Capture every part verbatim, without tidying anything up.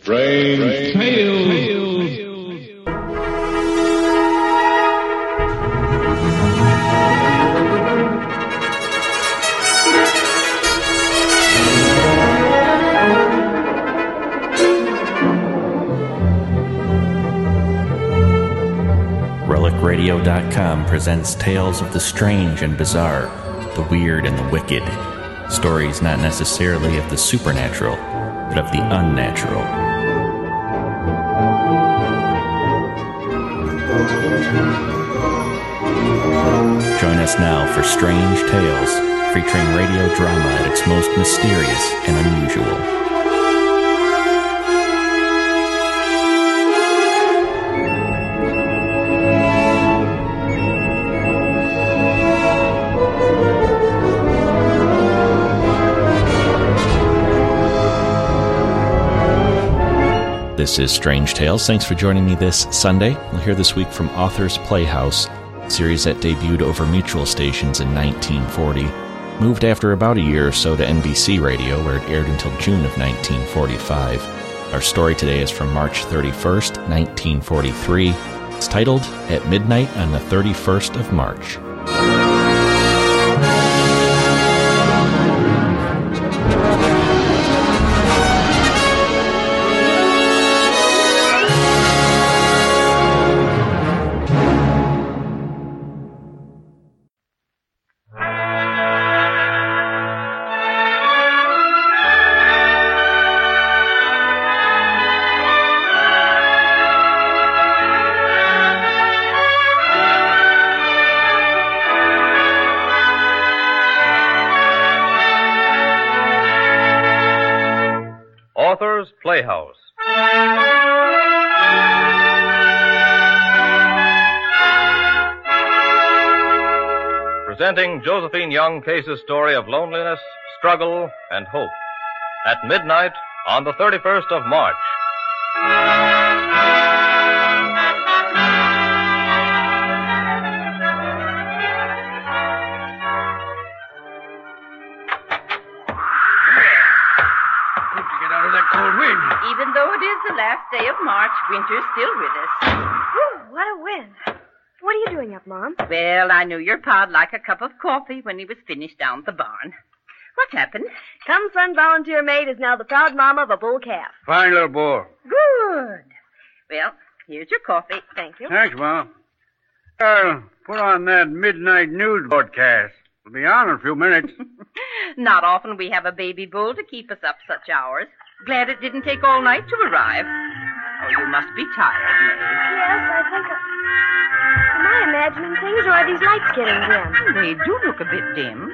Strange Tales. Relic Radio dot com presents tales of the strange and bizarre, the weird and the wicked. Stories not necessarily of the supernatural, but of the unnatural. Join us now for Strange Tales, featuring radio drama at its most mysterious and unusual. This is Strange Tales. Thanks for joining me this Sunday. We'll hear this week from Authors Playhouse, a series that debuted over mutual stations in nineteen forty, moved after about a year or so to N B C Radio, where it aired until June of nineteen forty-five. Our story today is from March thirty-first, nineteen forty-three. It's titled At Midnight on the thirty-first of March. Authors Playhouse. Presenting Josephine Young Case's story of loneliness, struggle, and hope. At midnight on the thirty-first of March. Even though it is the last day of March, winter's still with us. Whew, what a wind. What are you doing up, Mom? Well, I knew your pa'd like a cup of coffee when he was finished down at the barn. What happened? Come Son Volunteer Maid is now the proud mama of a bull calf. Fine little bull. Good. Well, here's your coffee. Thank you. Thanks, Mom. I'll put on that midnight news broadcast. We'll be on in a few minutes. Not often we have a baby bull to keep us up such hours. Glad it didn't take all night to arrive. Oh, you must be tired, May. Yes, I think I... Am I imagining things, or are these lights getting dim? They do look a bit dim.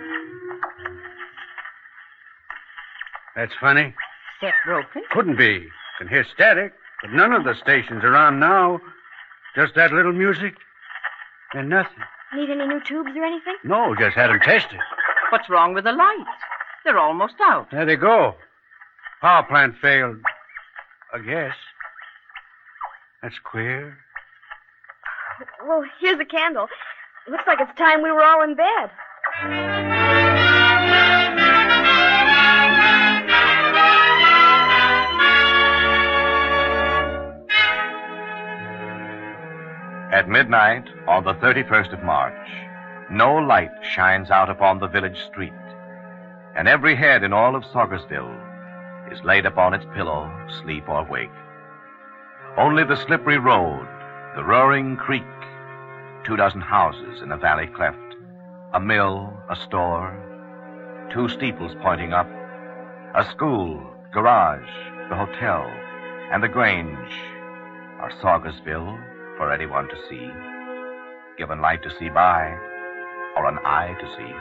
That's funny. Set broken? Couldn't be. Can hear static, but none of the stations are on now. Just that little music and nothing. Need any new tubes or anything? No, just had them tested. What's wrong with the lights? They're almost out. There they go. Power plant failed. I guess. That's queer. Well, here's a candle. Looks like it's time we were all in bed. At midnight on the thirty-first of March, no light shines out upon the village street, and every head in all of Saugersville is laid upon its pillow, sleep or wake. Only the slippery road, the roaring creek, two dozen houses in a valley cleft, a mill, a store, two steeples pointing up, a school, garage, the hotel, and the Grange are Saugersville for anyone to see, given light to see by, or an eye to see.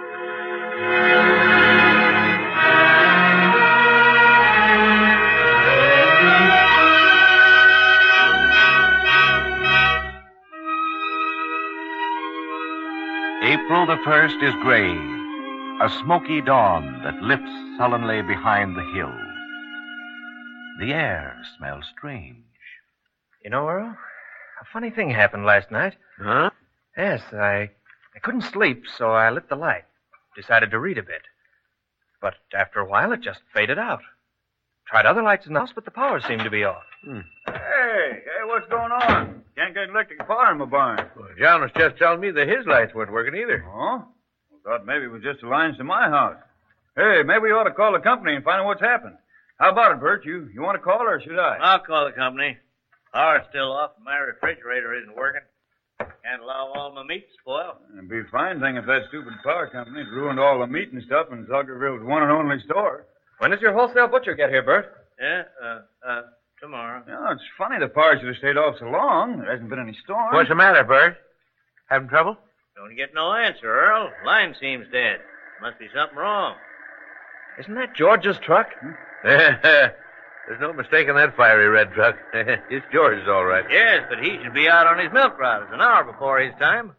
April the first is gray, a smoky dawn that lifts sullenly behind the hill. The air smells strange. You know, Earl, a funny thing happened last night. Huh? Yes, I, I couldn't sleep, so I lit the light. Decided to read a bit. But after a while, it just faded out. Tried other lights in the house, but the power seemed to be off. Hmm. Hey, hey, what's going on? Can't get electric power in my barn. Well, John was just telling me that his lights weren't working either. Oh? Thought maybe it was just the lines to my house. Hey, maybe we ought to call the company and find out what's happened. How about it, Bert? You you want to call or should I? I'll call the company. Power's still off and my refrigerator isn't working. Can't allow all my meat to spoil. It'd be a fine thing if that stupid power company had ruined all the meat and stuff in Zoggerville's one and only store. When does your wholesale butcher get here, Bert? Yeah, uh, uh, tomorrow. You know, it's funny the power should have stayed off so long. There hasn't been any storm. What's the matter, Bert? Having trouble? Don't get no answer, Earl. Line seems dead. Must be something wrong. Isn't that George's truck? Hmm? There's no mistaking that fiery red truck. It's George's, all right. Yes, but he should be out on his milk route an hour before his time.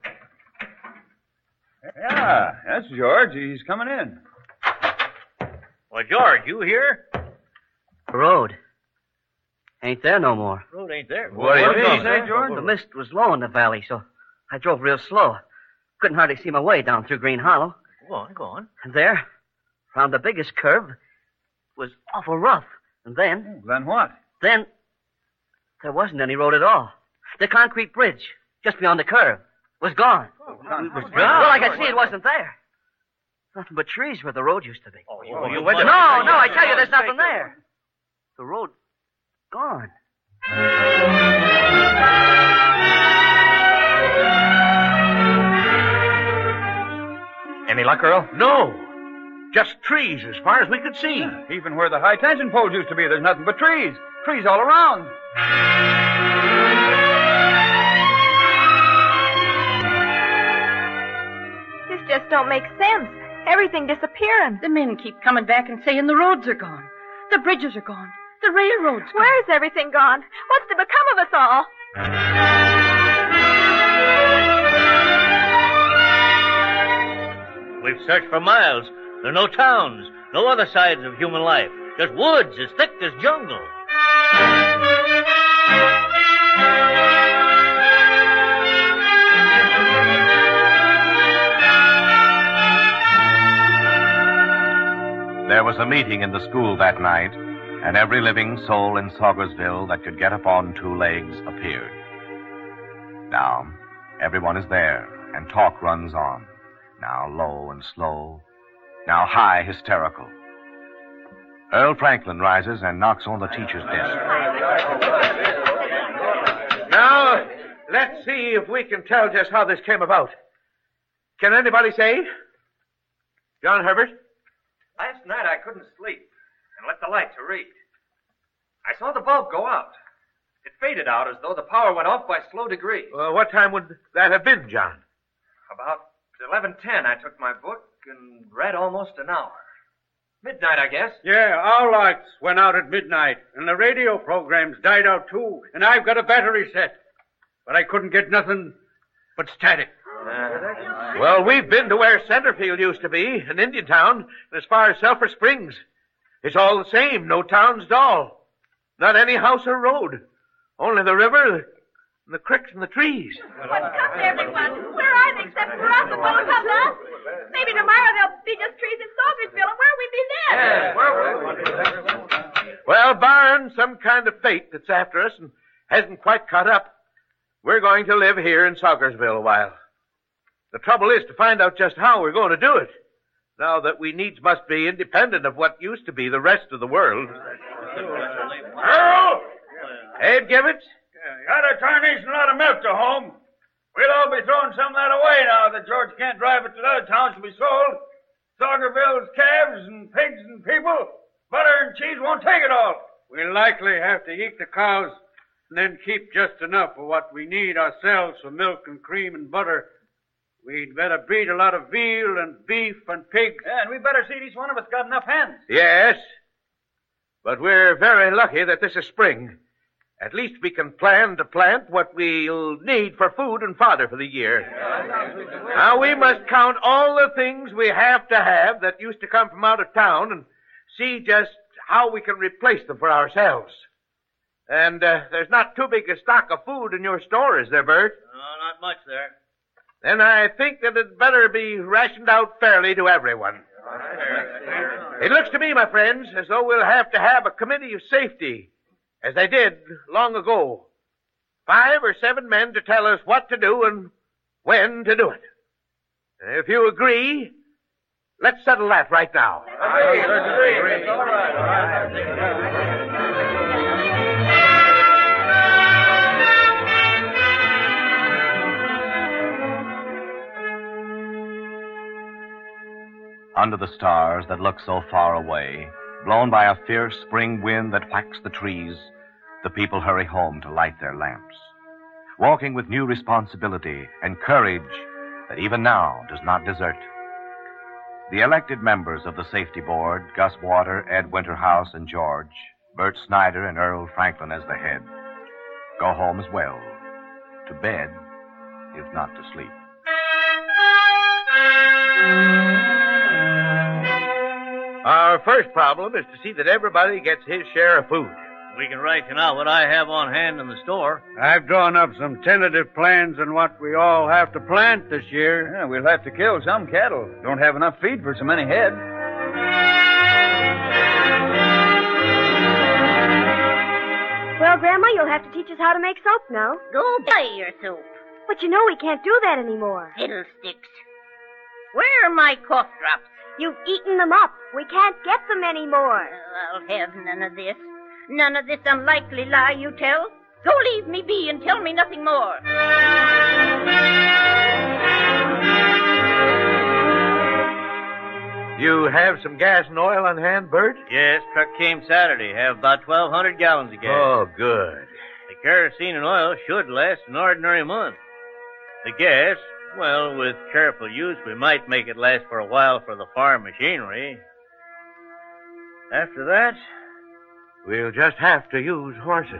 Yeah, that's George. He's coming in. Well, George, you here? Road. Ain't there no more. Road ain't there. What, What do did you he mean? say, George? The mist was low in the valley, so I drove real slow. Couldn't hardly see my way down through Green Hollow. Go on, go on. And there, round the biggest curve, was awful rough. And then, Then what? then, there wasn't any road at all. The concrete bridge, just beyond the curve, was gone. Was Well, I could see it wasn't there. Nothing but trees where the road used to be. Oh, you, you No, went to... no, I tell you, there's nothing there. The road, gone. Any luck, Earl? No. Just trees as far as we could see. Even where the high tension poles used to be, there's nothing but trees. Trees all around. This just don't make sense. Everything disappearing. The men keep coming back and saying the roads are gone. The bridges are gone. The railroad's gone. Where's everything gone? What's to become of us all? We've searched for miles. There are no towns, no other signs of human life. Just woods as thick as jungle. There was a meeting in the school that night, and every living soul in Saugersville that could get upon two legs appeared. Now, everyone is there, and talk runs on. Now low and slow, now high hysterical. Earl Franklin rises and knocks on the teacher's desk. Now, let's see if we can tell just how this came about. Can anybody say? John Herbert? Last night I couldn't sleep and lit the light to read. I saw the bulb go out. It faded out as though the power went off by slow degrees. Uh, what time would that have been, John? About eleven ten, I took my book and read almost an hour. Midnight, I guess. Yeah, our lights went out at midnight, and the radio programs died out too, and I've got a battery set. But I couldn't get nothing but static. Uh, Well, we've been to where Centerfield used to be, an Indian town, and as far as Sulphur Springs. It's all the same, no towns at all. Not any house or road. Only the river, and the creeks and the trees. What's come to everyone? Where are they except for us and what comes us? Maybe tomorrow there'll be just trees in Saugersville, and where'll we be then? yes, where Well, barring some kind of fate that's after us and hasn't quite caught up, we're going to live here in Saugersville a while. The trouble is to find out just how we're going to do it, now that we needs must be independent of what used to be the rest of the world. Earl! Abe Gibbets? Got a tarnation lot of milk to home. We'll all be throwing some of that away now that George can't drive it to the other towns to be sold. Saugerville's calves and pigs and people, butter and cheese won't take it all. We'll likely have to eat the cows and then keep just enough for what we need ourselves for milk and cream and butter. We'd better breed a lot of veal and beef and pigs. Yeah, and we better see each one of us got enough hens. Yes. But we're very lucky that this is spring. At least we can plan to plant what we'll need for food and fodder for the year. Now, we must count all the things we have to have that used to come from out of town and see just how we can replace them for ourselves. And uh, there's not too big a stock of food in your store, is there, Bert? No, not much there. Then I think that it'd better be rationed out fairly to everyone. It looks to me, my friends, as though we'll have to have a committee of safety, as they did long ago. Five or seven men to tell us what to do and when to do it. If you agree, let's settle that right now. Under the stars that look so far away, blown by a fierce spring wind that whacks the trees, the people hurry home to light their lamps, walking with new responsibility and courage that even now does not desert. The elected members of the safety board, Gus Water, Ed Winterhouse, and George, Bert Snyder, and Earl Franklin as the head, go home as well, to bed, if not to sleep. Our first problem is to see that everybody gets his share of food. We can ration out what I have on hand in the store. I've drawn up some tentative plans on what we all have to plant this year. Yeah, we'll have to kill some cattle. Don't have enough feed for so many head. Well, Grandma, you'll have to teach us how to make soap now. Go buy your soap. But you know we can't do that anymore. Fiddlesticks. Where are my cough drops? You've eaten them up. We can't get them anymore. Uh, I'll have none of this. None of this unlikely lie you tell. Go leave me be and tell me nothing more. You have some gas and oil on hand, Bert? Yes, truck came Saturday. Have about twelve hundred gallons of gas. Oh, good. The kerosene and oil should last an ordinary month. The gas, well, with careful use, we might make it last for a while for the farm machinery. After that, we'll just have to use horses.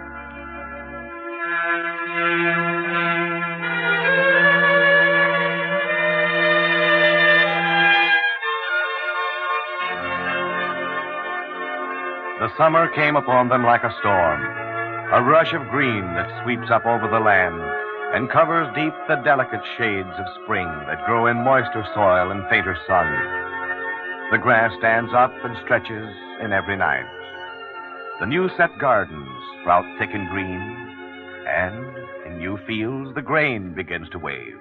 The summer came upon them like a storm, a rush of green that sweeps up over the land and covers deep the delicate shades of spring that grow in moister soil and fainter sun. The grass stands up and stretches in every night. The new-set gardens sprout thick and green, and in new fields the grain begins to wave.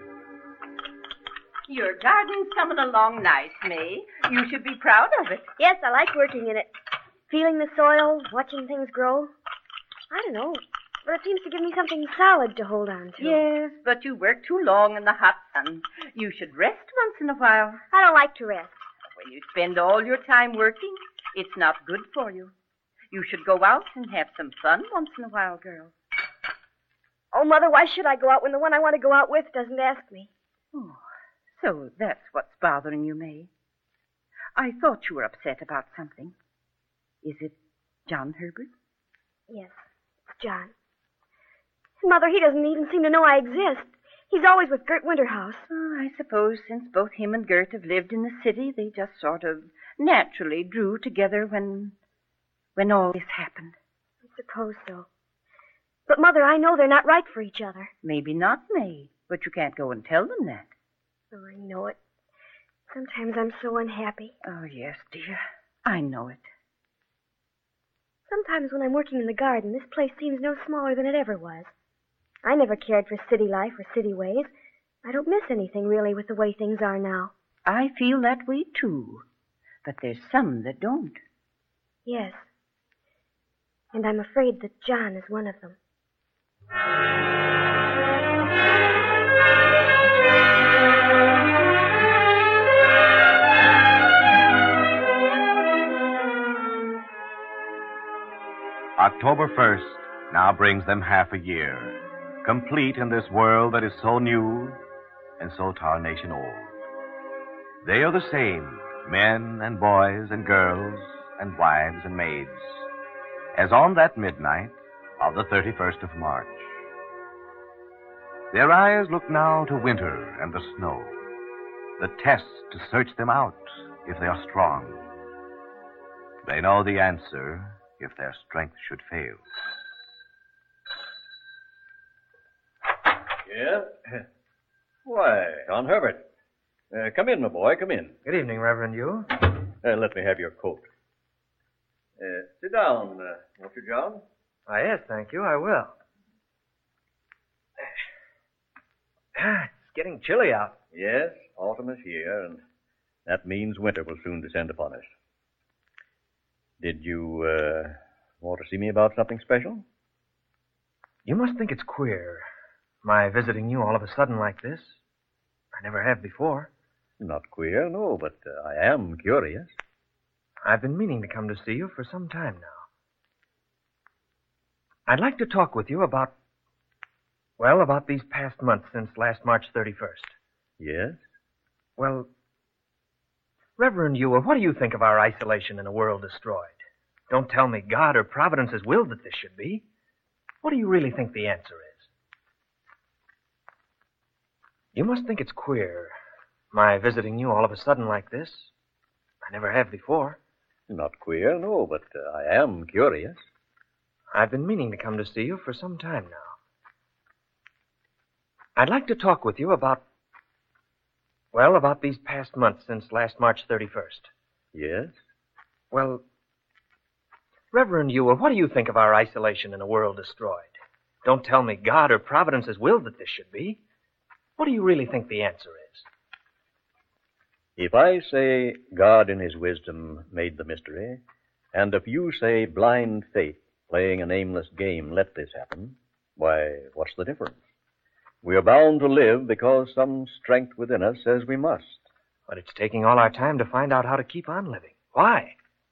Your garden's coming along nice, May. You should be proud of it. Yes, I like working in it. Feeling the soil, watching things grow. I don't know, but it seems to give me something solid to hold on to. Yes, but you work too long in the hot sun. You should rest once in a while. I don't like to rest. When you spend all your time working, it's not good for you. You should go out and have some fun once in a while, girl. Oh, Mother, why should I go out when the one I want to go out with doesn't ask me? Oh, so that's what's bothering you, May. I thought you were upset about something. Is it John Herbert? Yes, it's John. Mother, he doesn't even seem to know I exist. He's always with Gert Winterhouse. Oh, I suppose since both him and Gert have lived in the city, they just sort of naturally drew together when... when all this happened. I suppose so. But, Mother, I know they're not right for each other. Maybe not, May, but you can't go and tell them that. Oh, I know it. Sometimes I'm so unhappy. Oh, yes, dear. I know it. Sometimes when I'm working in the garden, this place seems no smaller than it ever was. I never cared for city life or city ways. I don't miss anything, really, with the way things are now. I feel that way, too. But there's some that don't. Yes. And I'm afraid that John is one of them. October first now brings them half a year, complete in this world that is so new and so tarnation old. They are the same, men and boys and girls and wives and maids, as on that midnight of the thirty-first of March. Their eyes look now to winter and the snow, the test to search them out if they are strong. They know the answer if their strength should fail. Yeah? Why, John Herbert. Uh, come in, my boy, come in. Good evening, Reverend Yu. Uh, let me have your coat. Uh, sit down, uh, won't you, John? Ah, yes, thank you, I will. Ah, it's getting chilly out. Yes, autumn is here, and that means winter will soon descend upon us. Did you, uh, want to see me about something special? You must think it's queer, my visiting you all of a sudden like this. I never have before. Not queer, no, but uh, I am curious. I've been meaning to come to see you for some time now. I'd like to talk with you about, well, about these past months since last March thirty-first. Yes? Well, Reverend Ewell, what do you think of our isolation in a world destroyed? Don't tell me God or Providence has willed that this should be. What do you really think the answer is? You must think it's queer, my visiting you all of a sudden like this. I never have before. Not queer, no, but uh, I am curious. I've been meaning to come to see you for some time now. I'd like to talk with you about, well, about these past months since last March thirty-first. Yes? Well, Reverend Ewell, what do you think of our isolation in a world destroyed? Don't tell me God or Providence has willed that this should be. What do you really think the answer is? If I say God in his wisdom made the mystery, and if you say blind faith playing an aimless game let this happen, why, what's the difference? We are bound to live because some strength within us says we must. But it's taking all our time to find out how to keep on living. Why?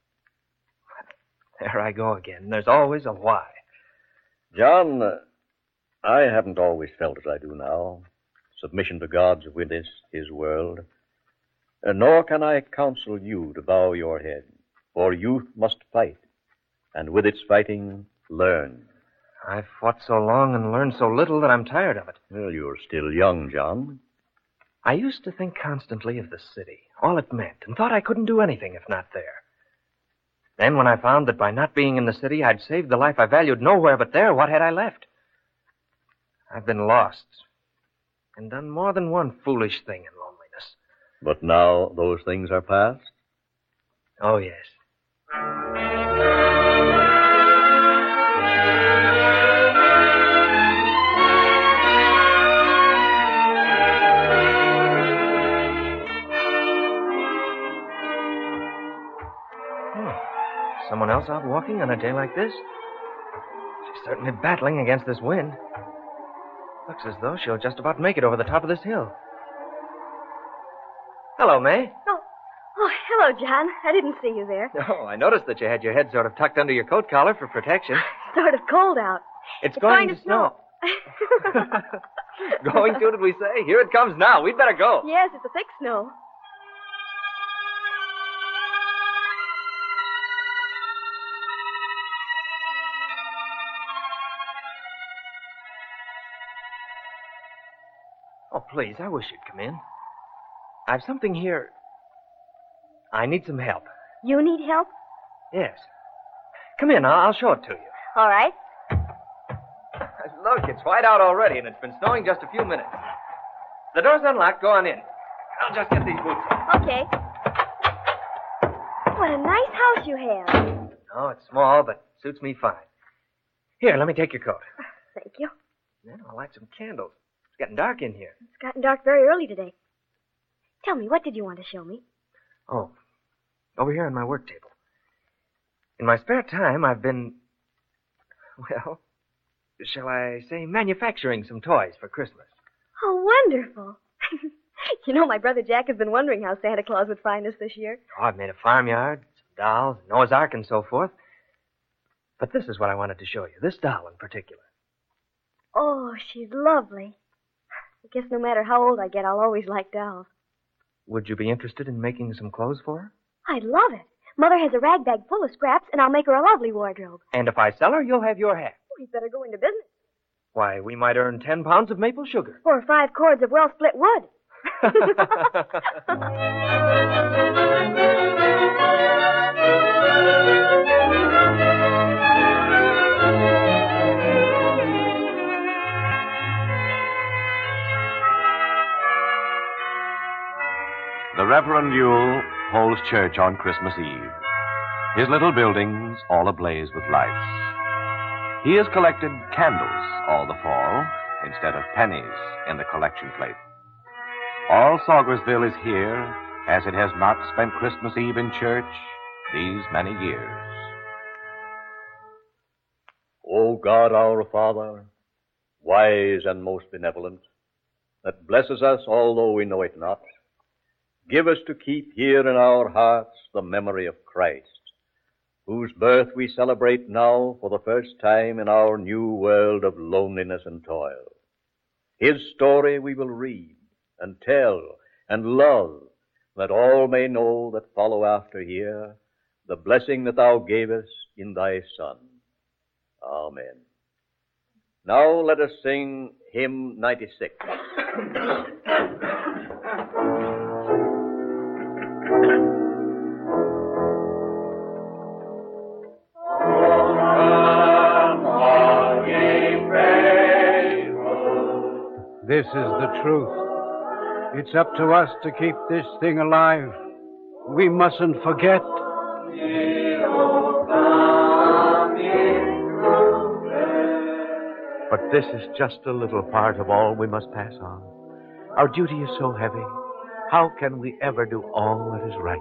There I go again. There's always a why. John, uh, I haven't always felt as I do now. Submission to God's witness, his world. Uh, nor can I counsel you to bow your head, for youth must fight, and with its fighting, learn. I've fought so long and learned so little that I'm tired of it. Well, you're still young, John. I used to think constantly of the city, all it meant, and thought I couldn't do anything if not there. Then when I found that by not being in the city, I'd saved the life I valued nowhere but there, what had I left? I've been lost and done more than one foolish thing in loneliness. But now those things are past? Oh, yes. Hmm. Someone else out walking on a day like this? She's certainly battling against this wind. Looks as though she'll just about make it over the top of this hill. Hello, May. Oh, oh, hello, John. I didn't see you there. Oh, I noticed that you had your head sort of tucked under your coat collar for protection. Sort of cold out. It's, it's going, going to snow. snow. Going to, did we say? Here it comes now. We'd better go. Yes, it's a thick snow. Oh, please, I wish you'd come in. I've something here. I need some help. You need help? Yes. Come in, I'll, I'll show it to you. All right. Look, it's white out already, and it's been snowing just a few minutes. The door's unlocked. Go on in. I'll just get these boots on. Okay. What a nice house you have. Oh, it's small, but suits me fine. Here, let me take your coat. Thank you. Then I'll light some candles. It's getting dark in here. It's gotten dark very early today. Tell me, what did you want to show me? Oh, over here on my work table. In my spare time, I've been, well, shall I say manufacturing some toys for Christmas. Oh, wonderful. You know, my brother Jack has been wondering how Santa Claus would find us this year. Oh, I've made a farmyard, some dolls, Noah's Ark, and so forth. But this is what I wanted to show you, this doll in particular. Oh, she's lovely. I guess no matter how old I get, I'll always like dolls. Would you be interested in making some clothes for her? I'd love it. Mother has a rag bag full of scraps, and I'll make her a lovely wardrobe. And if I sell her, you'll have your half. We'd better go into business. Why, we might earn ten pounds of maple sugar. Or five cords of well-split wood. Reverend Yule holds church on Christmas Eve. His little buildings all ablaze with lights. He has collected candles all the fall instead of pennies in the collection plate. All Saugersville is here as it has not spent Christmas Eve in church these many years. O God our Father, wise and most benevolent, that blesses us although we know it not, give us to keep here in our hearts the memory of Christ, whose birth we celebrate now for the first time in our new world of loneliness and toil. His story we will read and tell and love, that all may know that follow after here the blessing that thou gavest in thy Son. Amen. Now let us sing hymn ninety-six. This is the truth. It's up to us to keep this thing alive. We mustn't forget. But this is just a little part of all we must pass on. Our duty is so heavy. How can we ever do all that is right?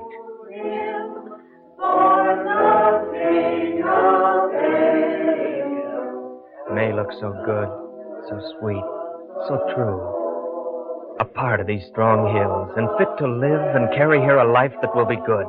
May looks so good, so sweet, so true. A part of these strong hills, and fit to live and carry here a life that will be good.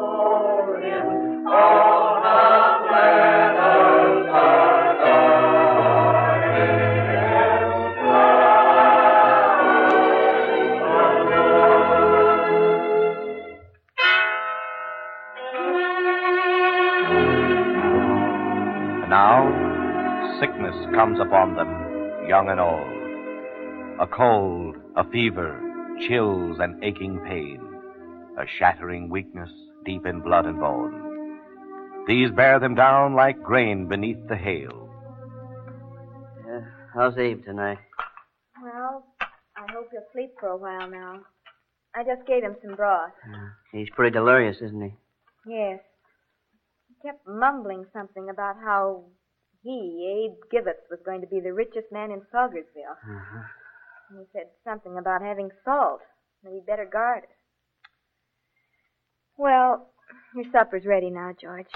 Now, sickness comes upon them, young and old. A cold, a fever, chills and aching pain, a shattering weakness deep in blood and bone. These bear them down like grain beneath the hail. Uh, how's Abe tonight? Well, I hope he'll sleep for a while now. I just gave him some broth. Uh, he's pretty delirious, isn't he? Yes. He kept mumbling something about how he, Abe Gibbets, was going to be the richest man in Saugersville. Uh-huh. And he said something about having salt, that he'd better guard it. Well, your supper's ready now, George.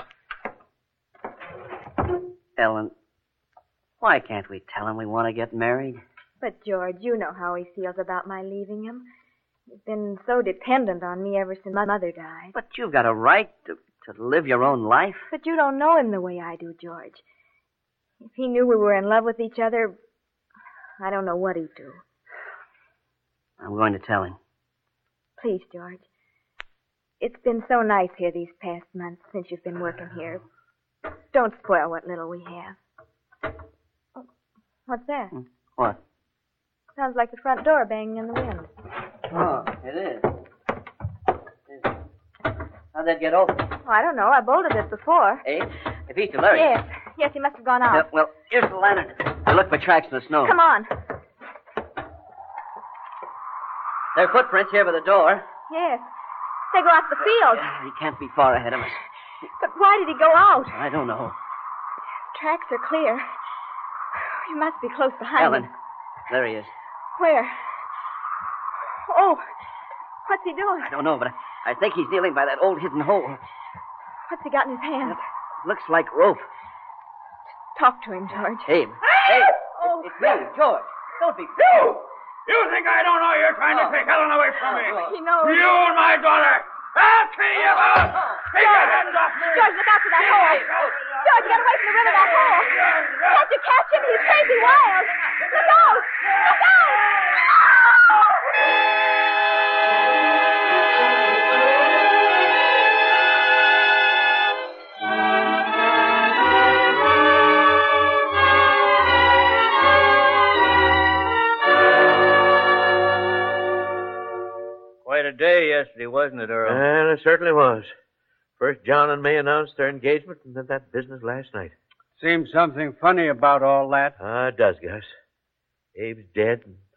Ellen, why can't we tell him we want to get married? But, George, you know how he feels about my leaving him. He's been so dependent on me ever since my mother died. But you've got a right to, to live your own life. But you don't know him the way I do, George. If he knew we were in love with each other, I don't know what he'd do. I'm going to tell him. Please, George. It's been so nice here these past months since you've been working here. Don't spoil what little we have. Oh, what's that? What? Sounds like the front door banging in the wind. Oh, it is. How'd that get open? Oh, I don't know. I bolted it before. Abe? If he's delirious. Yes. Yes, he must have gone out. Yeah, well, here's the lantern. We'll look for tracks in the snow. Come on. There are footprints here by the door. Yes. They go out the field. He can't be far ahead of us. But why did he go out? I don't know. Tracks are clear. He must be close behind Ellen, him. there he is. Where? Oh, what's he doing? I don't know, but I, I think he's kneeling by that old hidden hole. What's he got in his hand? It looks like rope. Talk to him, George. Abe. Abe! Oh. It's, it's me, George. Don't be... You! You think I don't know you're trying to take Ellen away from me? He knows. You and my daughter! I'll kill you both! Take your hands off me! George, look out for that hole. George, get away from the rim of that hole. Can't you catch him? He's crazy wild. Look out! Look out! Quite a day yesterday, wasn't it, Earl? Well, it certainly was. First John and May announced their engagement, and then that business last night. Seems something funny about all that. Ah, it does, Gus. Abe's dead, and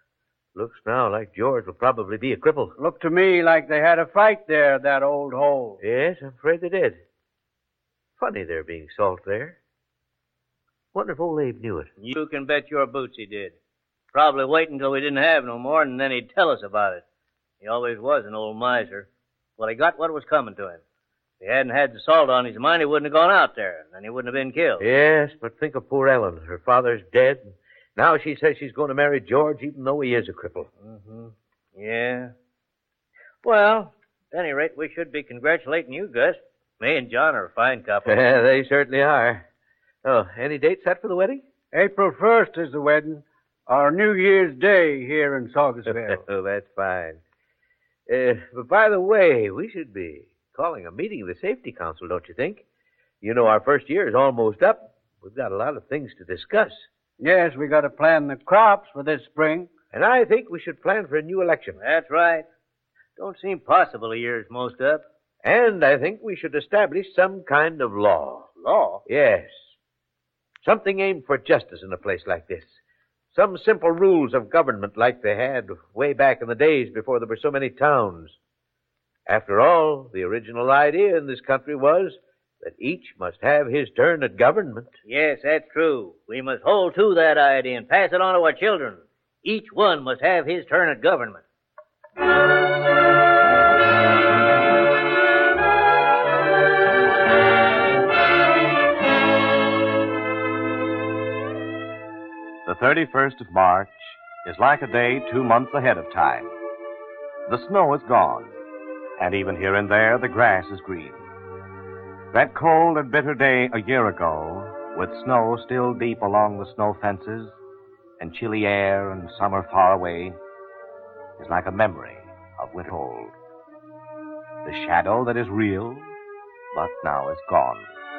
Looks now like George will probably be a cripple. Looked to me like they had a fight there, at that old hole. Yes, I'm afraid they did. Funny there being salt there. Wonder if old Abe knew it. You can bet your boots he did. Probably waiting until we didn't have no more, and then he'd tell us about it. He always was an old miser. Well, he got what was coming to him. If he hadn't had the salt on his mind, he wouldn't have gone out there, and then he wouldn't have been killed. Yes, but think of poor Ellen. Her father's dead. Now she says she's going to marry George, even though he is a cripple. Mm-hmm. Yeah. Well, at any rate, we should be congratulating you, Gus. Me and John are a fine couple. Yeah, they certainly are. Oh, any date set for the wedding? April first is the wedding. Our New Year's Day here in Saugersville. Oh, that's fine. Uh, but by the way, we should be calling a meeting of the Safety Council, don't you think? You know, our first year is almost up. We've got a lot of things to discuss. Yes, we got to plan the crops for this spring. And I think we should plan for a new election. That's right. Don't seem possible a year's most up. And I think we should establish some kind of law. Law? Yes. Something aimed for justice in a place like this. Some simple rules of government like they had way back in the days before there were so many towns. After all, the original idea in this country was that each must have his turn at government. Yes, that's true. We must hold to that idea and pass it on to our children. Each one must have his turn at government. The thirty-first of March is like a day two months ahead of time. The snow is gone, and even here and there the grass is green. That cold and bitter day a year ago, with snow still deep along the snow fences, and chilly air and summer far away, is like a memory of winter old. The shadow that is real, but now is gone.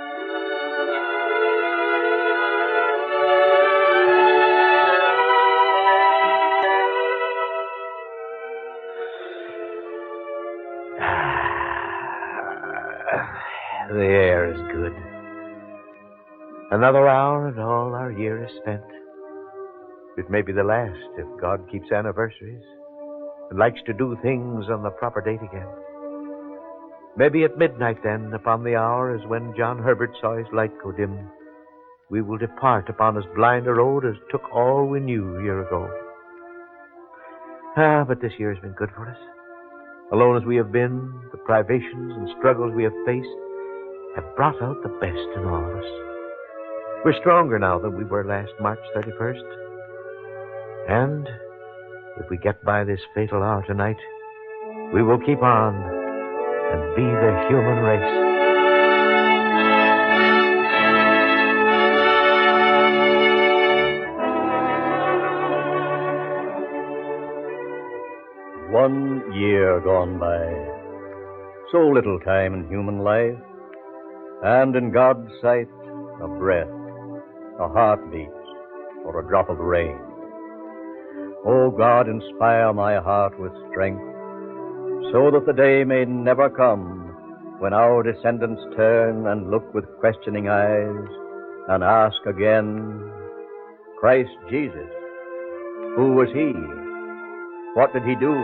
The air is good. Another hour and all our year is spent. It may be the last if God keeps anniversaries and likes to do things on the proper date again. Maybe at midnight then, upon the hour as when John Herbert saw his light go dim, we will depart upon as blind a road as took all we knew a year ago. Ah, but this year has been good for us. Alone as we have been, the privations and struggles we have faced have brought out the best in all of us. We're stronger now than we were last March thirty-first. And if we get by this fatal hour tonight, we will keep on and be the human race. One year gone by. So little time in human life. And in God's sight, a breath, a heartbeat, or a drop of rain. O God, inspire my heart with strength, so that the day may never come when our descendants turn and look with questioning eyes and ask again, Christ Jesus, who was he? What did he do?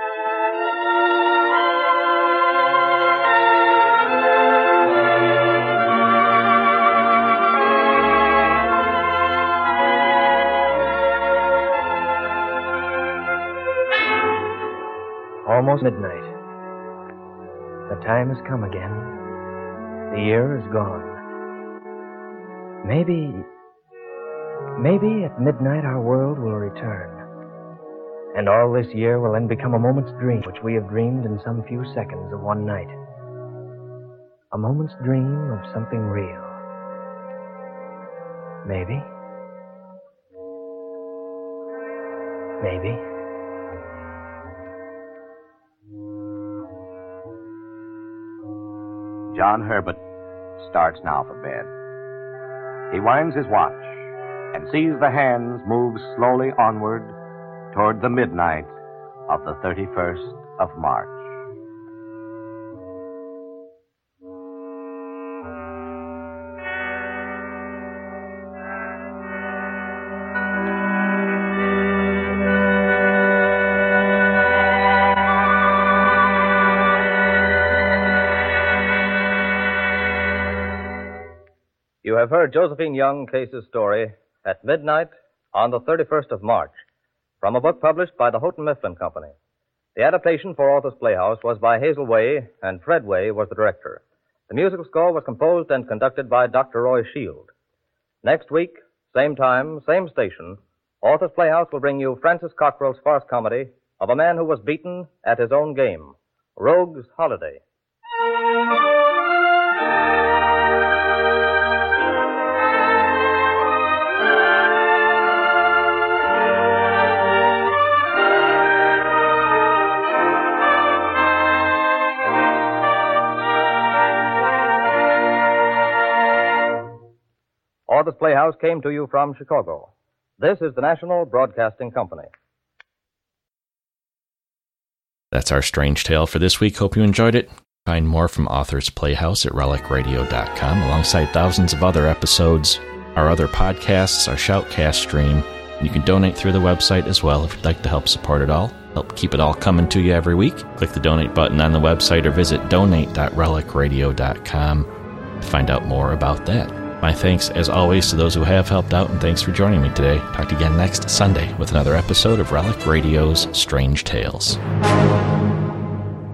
Almost midnight. The time has come again. The year is gone. Maybe, maybe at midnight our world will return. And all this year will then become a moment's dream, which we have dreamed in some few seconds of one night. A moment's dream of something real. Maybe. Maybe. John Herbert starts now for bed. He winds his watch and sees the hands move slowly onward toward the midnight of the thirty-first of March. have heard Josephine Young Case's story, At Midnight on the thirty-first of March, from a book published by the Houghton Mifflin Company. The adaptation for Author's Playhouse was by Hazel Way, and Fred Way was the director. The musical score was composed and conducted by Doctor Roy Shield. Next week, same time, same station, Author's Playhouse will bring you Francis Cockrell's farce comedy of a man who was beaten at his own game, Rogue's Holiday. Author's Playhouse came to you from Chicago. This is the National Broadcasting Company. That's our Strange Tale for this week. Hope you enjoyed it. Find more from Author's Playhouse at relic radio dot com, alongside thousands of other episodes, our other podcasts, our Shoutcast stream. You can donate through the website as well if you'd like to help support it all. Help keep it all coming to you every week. Click the donate button on the website or visit donate dot relic radio dot com to find out more about that. My thanks, as always, to those who have helped out, and thanks for joining me today. Talk to you again next Sunday with another episode of Relic Radio's Strange Tales.